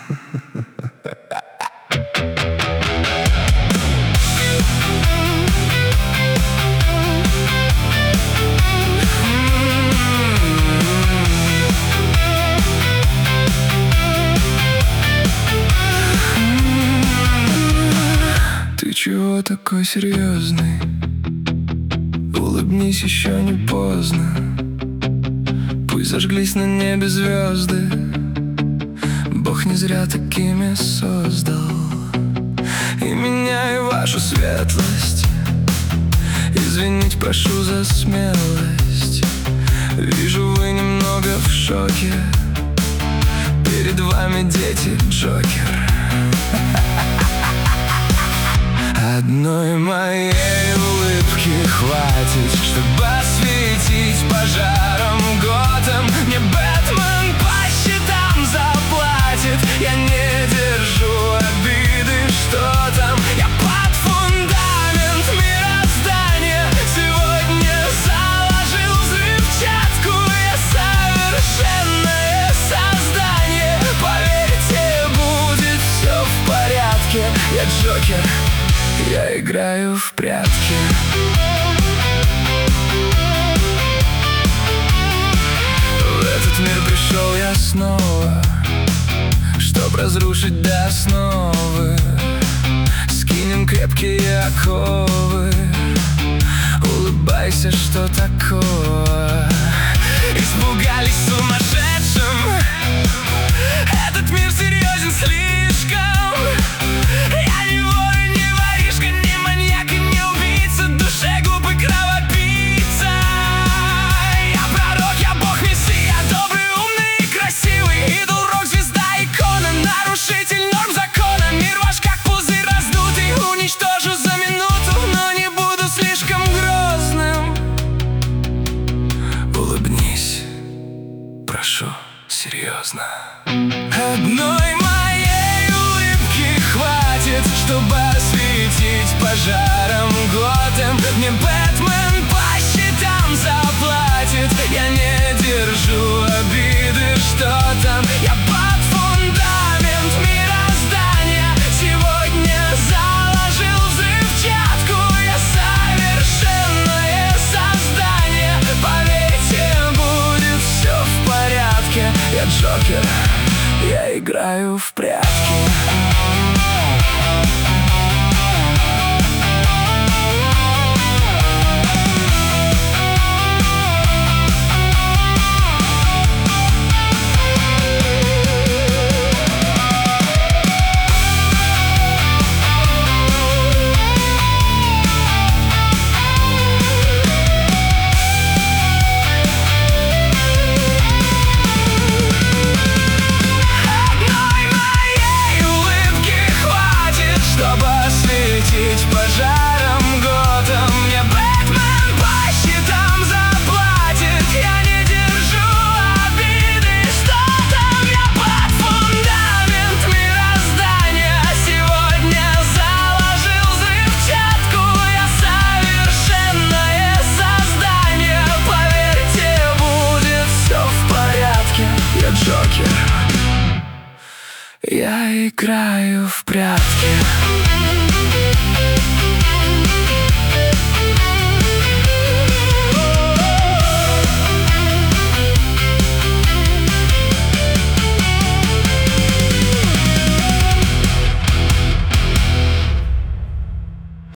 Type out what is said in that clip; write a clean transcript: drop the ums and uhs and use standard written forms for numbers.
Ты чего такой серьезный? Улыбнись, еще не поздно. Пусть зажглись на небе звезды. Бог не зря такими создал и меня, и вашу светлость. Извинить прошу за смелость. Вижу, вы немного в шоке. Перед вами дети Джокер. Одной моей улыбки хватит, чтобы осветить пожаром Готэм. Мне Бэтмен по счетам заплатит. Я не держу обиды, что там. Я под фундамент мироздания сегодня заложил взрывчатку. Я совершенное создание. Поверьте, будет все в порядке. Я Джокер, я играю в прятки. В этот мир пришел я снова, чтоб разрушить до основы. Скинем крепкие оковы. Улыбайся, что такое? Испугались сумасшедшим. Этот мир серьезен слишком. Прошу, серьезно. Одной моей улыбки хватит, чтобы осветить пожаром Готэм. Мне Бэтмен по счетам заплатит. Я не держу обиды, что там. Я под фундамент мироздания сегодня заложил взрывчатку. Я совершенное создание. Поверьте, будет все в порядке. Я Джокер, я играю в прятки. Пожаром Готэм. Мне Бэтмен по счетам заплатит. Я не держу обиды, что там. Я под фундамент мироздания сегодня заложил взрывчатку. Я совершенное создание. Поверьте, будет все в порядке. Я Джокер, я играю в прятки.